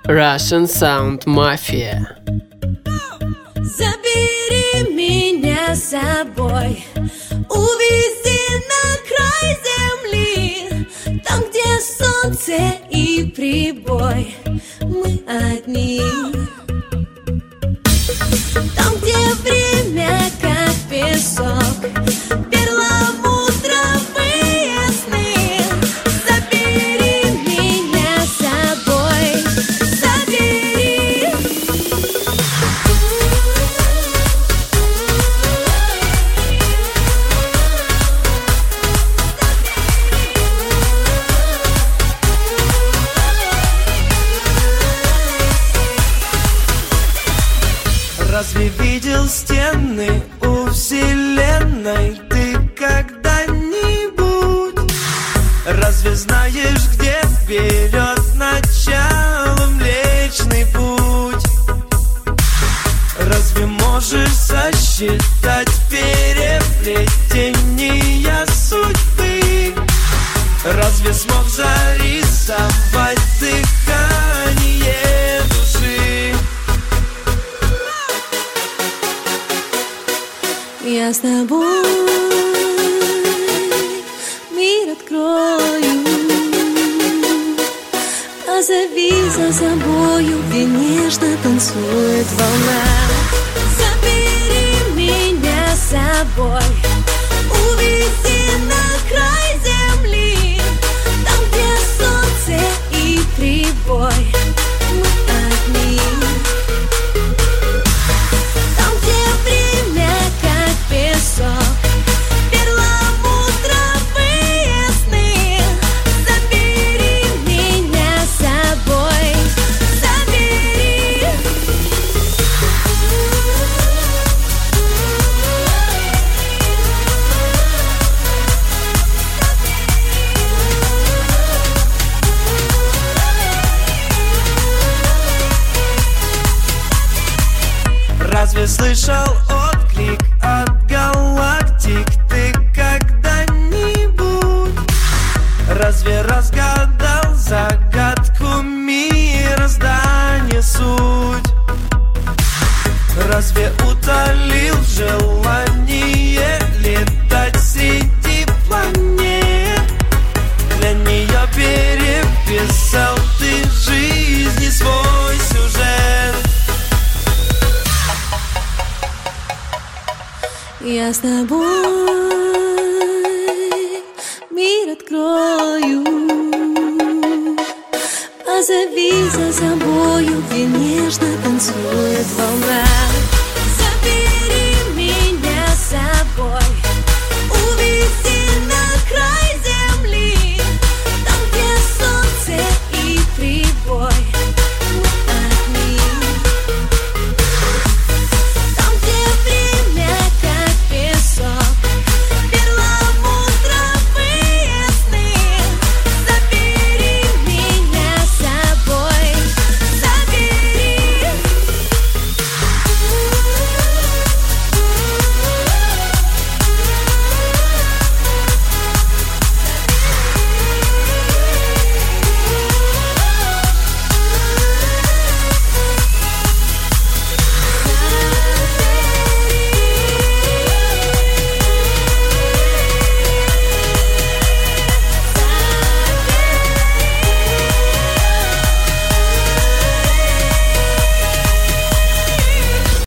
Russian Sound Mafia. Забери меня с собой, увези на край земли, там, где солнце и прибой, мы одни. Там, где время как песок, перламутровые сны. Забери меня с собой, забери. Разве видел стены у вселенной ты когда-нибудь? Разве знаешь, где берет начало Млечный Путь? Разве можешь сосчитать переплетения судьбы? Разве смог зарисовать дыхание души? Я с тобой мир открою. Позови за собою, где нежно танцует волна. Забери меня с собой, увези на край земли, там, где солнце и прибой, мы одни. Там, где время как песок, перламутровые сны. Забери меня с собой, забери. Разве слышал отклик от галактик ты когда-нибудь? Разве разгадал загадку мироздания суть? Разве утолил желание летать среди планет? Для нее переписал ты жизни свой сюжет. Я с тобой мир открою. Позови за собою, где нежно танцует волна.